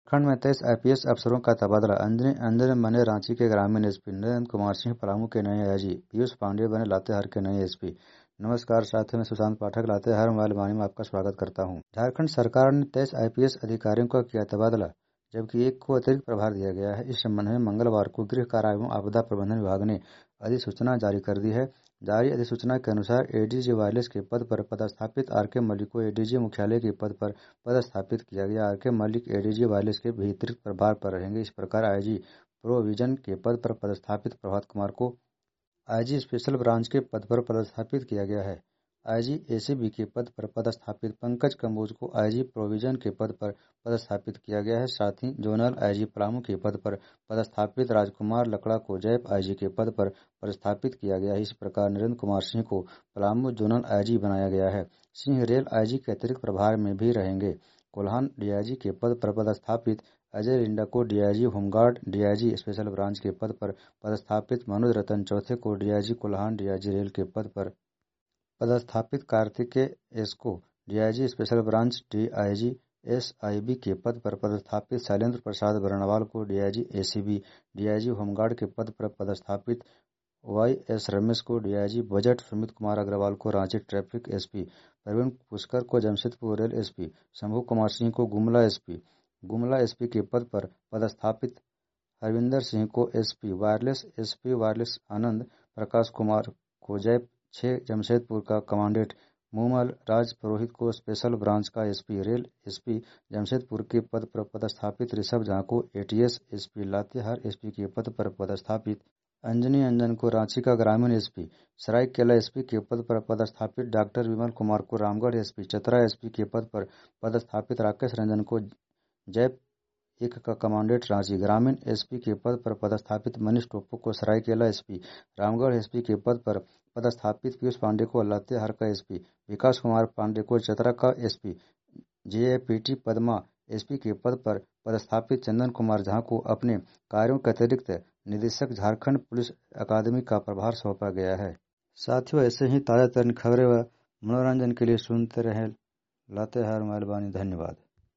खंड में 23 आईपीएस अफसरों का तबादला। अंजनी अंजन बने रांची के ग्रामीण एसपी। नरेंद्र कुमार सिंह पलामू के नए आईजी। पीयूष पांडे बने लातेहार के नए एसपी। नमस्कार साथियों, मैं सुशांत पाठक लातेहार मोबाइल वाणी में आपका स्वागत करता हूं। झारखंड सरकार ने 23 आईपीएस अधिकारियों का किया तबादला, जबकि एक को अतिरिक्त प्रभार दिया गया है। इस संबंध में मंगलवार को गृह कारा एवं आपदा प्रबंधन विभाग ने अधिसूचना जारी कर दी है। जारी अधिसूचना के अनुसार एडीजी वायरलेस के पद पर पदस्थापित आरके मलिक को एडीजी मुख्यालय के पद पर पदस्थापित किया गया। आरके मलिक एडीजी वायरलेस के भी अतिरिक्त प्रभार पर रहेंगे। इस प्रकार आईजी प्रोविजन के पद पर पदस्थापित प्रभात कुमार को आईजी स्पेशल ब्रांच के पद पर पदस्थापित किया गया है। आईजी एसीबी के पद पर पदस्थापित पंकज कंबोज को आईजी प्रोविजन के पद पर पदस्थापित किया गया है। साथ ही जोनल आईजी पलामू के पद पर पदस्थापित राजकुमार लकड़ा को जैप आईजी के पद पर पदस्थापित किया गया है। इस प्रकार नरेंद्र कुमार सिंह को पलामू जोनल आईजी बनाया गया है। सिंह रेल आईजी के अतिरिक्त प्रभार में भी रहेंगे। कोल्हान डीआईजी के पद पर पदस्थापित अजय लिंडा को DIG home guard DIG special branch के पद पर पदस्थापित मनोज रतन चौथे को डीआईजी कोल्हान डीआईजी रेल के पद पर पदस्थापित कार्तिकेय एस को DIG special branch DIG SIB के पद पर पदस्थापित शैलेंद्र प्रसाद बरनवाल को डीआईजी एसीबी डीआईजी होमगार्ड के पद पर पदस्थापित वाई एस रमेश को डीआईजी बजट, सुमित कुमार अग्रवाल को रांची ट्रैफिक एसपी, प्रवीण पुष्कर को जमशेदपुर रेल एसपी, शंभू कुमार सिंह को गुमला एसपी के पद पर पदस्थापित हरविंदर सिंह को एसपी वायरलेस आनंद प्रकाश कुमार को जैप 6 जमशेदपुर का कमांडेंट, मूमल राज पुरोहित को स्पेशल ब्रांच का एसपी रेल एसपी जमशेदपुर के पद पर पदस्थापित ऋषभ झा को एटीएस एसपी लातेहार एसपी के पद पर पदस्थापित अंजनी अंजन को रांची का ग्रामीण एसपी, सरायकेला एसपी के पद पर पदस्थापित डॉक्टर विमल कुमार को रामगढ़ एसपी, चतरा एसपी के पद पर पदस्थापित राकेश रंजन को जैप 1 का कमांडेंट रांची, ग्रामीण एसपी के पद पर पदस्थापित मनीष टोप्पो को सरायकेला एसपी, रामगढ़ एसपी के पद पर पदस्थापित पीयूष पांडे को लातेहार का एसपी, विकास कुमार पांडे को चतरा का एसपी, जेएपीटी पदमा एसपी के पद पर पदस्थापित चंदन कुमार झा को अपने कार्यों के अतिरिक्त निदेशक झारखंड पुलिस अकादमी का प्रभार सौंपा गया है। साथियों, ऐसे ही ताजा तरीन खबरें व मनोरंजन के लिए सुनते रहें लातेहार मोबाइल वाणी। धन्यवाद।